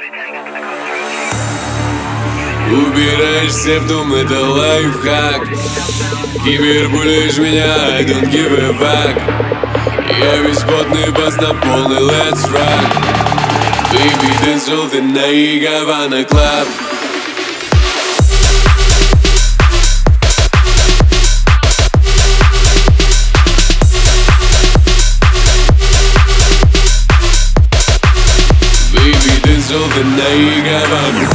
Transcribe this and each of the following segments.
Убираешься в дом, это лайфхак. Кибербулишь меня, I don't give a fuck. Я весь потный, бас на полный, let's rock. Baby, танцул ты на Havana Club. Baby, танцул ты на Havana.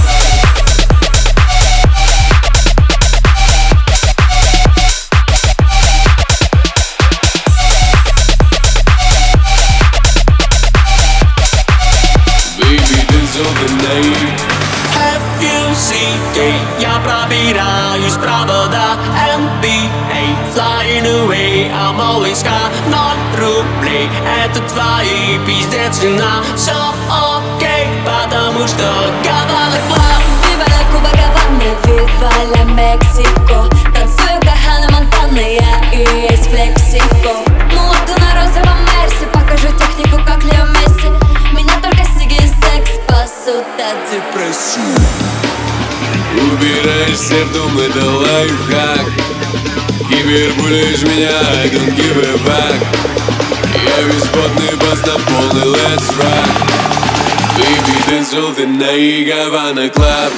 FUCK, я пробираюсь провода NBA, flying away, I'm always got 0 рублей. Это твои пиздец цена. Все окей, потому что Havana Club. Viva la Cuba Havana, viva la Mexico. Танцую как Ханна Монтана, я и есть Флексико. Молоду на розовом Мерсе, покажу технику как Лео Месси. Меня только сиги и секс спасут от депрессии. Убираешься в дом, это лайфхак. Кибербулишь меня, I don't give a fuck. Я весь потный, бас на полный, let's rock. Baby, танцул ты на Havana Club.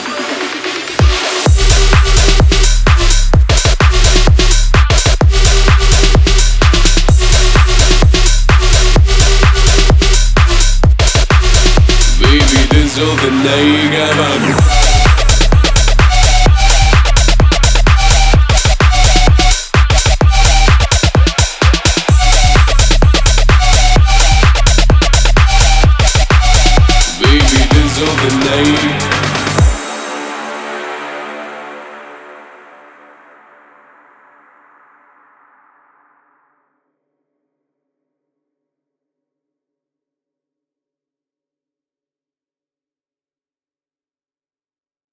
Baby, танцул ты на Havana. Baby, this is all the night.